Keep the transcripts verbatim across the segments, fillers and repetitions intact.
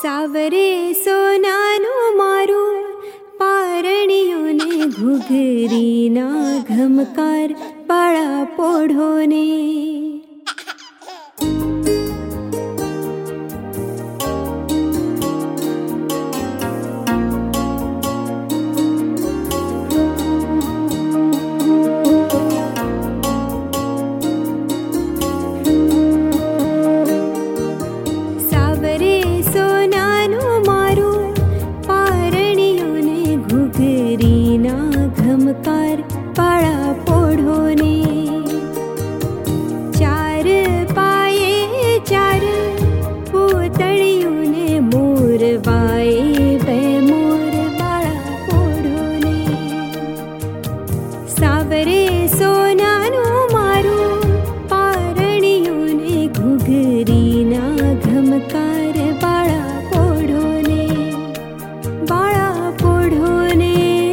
સાવરે સોનાનું મારું પારણીઓને ઘૂઘરીના ઘમકાર પાળા પોઢોને ઘમકાર પાળા પોઢોને ચાર પાયે ચાર પૂતળીઓને મોરવાએ બે મોર પાળા પોઢોને સાવરે સોનાનું મારું પારણીઓને ઘૂઘરીના ઘમકાર પાળા પોઢોને બાળા પોઢોને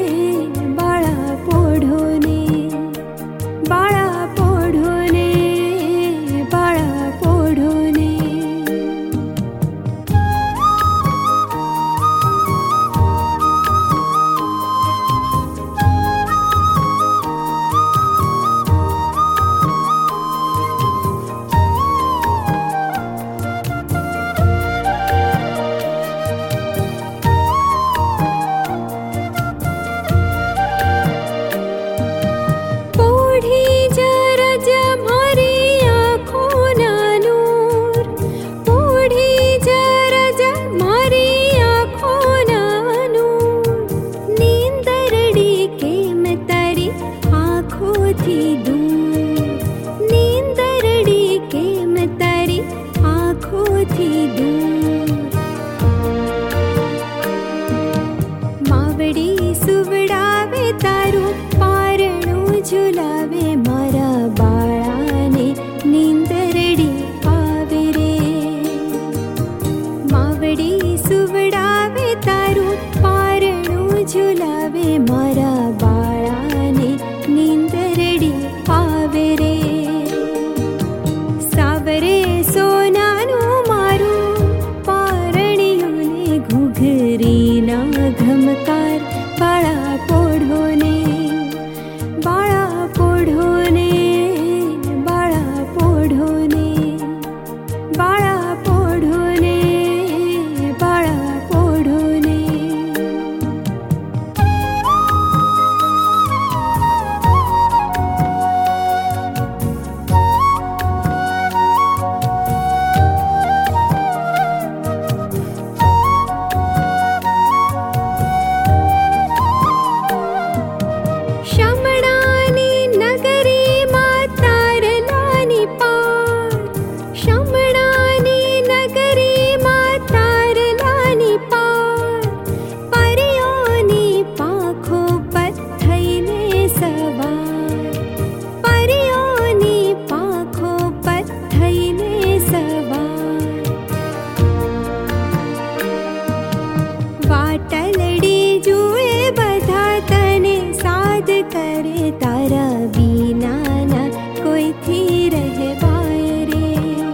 ઝુલાવે મારા બાળાને નીંદરડી આવે રે માવડી સુવડાવે તારું પારણું ઝુલાવે મારા બાળાને નીંદરડી આવે રે સાવરે સોનાનું મારું પારણીઓને ઘૂઘરીના ઘમકાર પાળા પોઢોને બાળા પોઢોને બાળા પોઢોને બાળા પોઢોને બાળા પોઢોને વાટલડી જુએ બધા તને સાદ કરે તારા વિનાના કોઈથી રહેવાય રે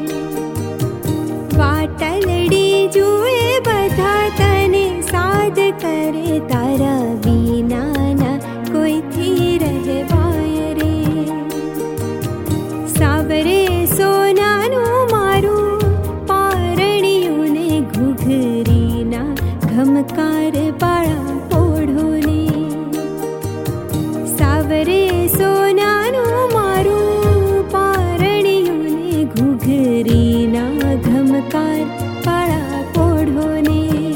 વાટલડી જુએ બધા તને સાદ કરે તારા વિનાના કોઈથી રહેવાય રે સાવરે સોનાનું મારું પારણીઓને ઘૂઘરીના ઘમકાર પાળા પોઢોને સાવરે સોનાનું મારું પારણીઓને ઘૂઘરીના ઘમકાર પાળા પોઢોને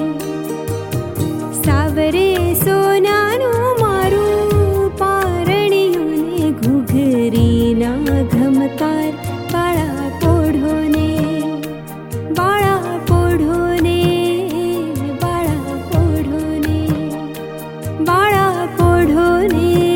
સાવરે સોનાનું મારું પારણીઓને ઘૂઘરીના ઘમકાર પાળા પોઢોને બાળા પોઢોને બાળા પોઢોને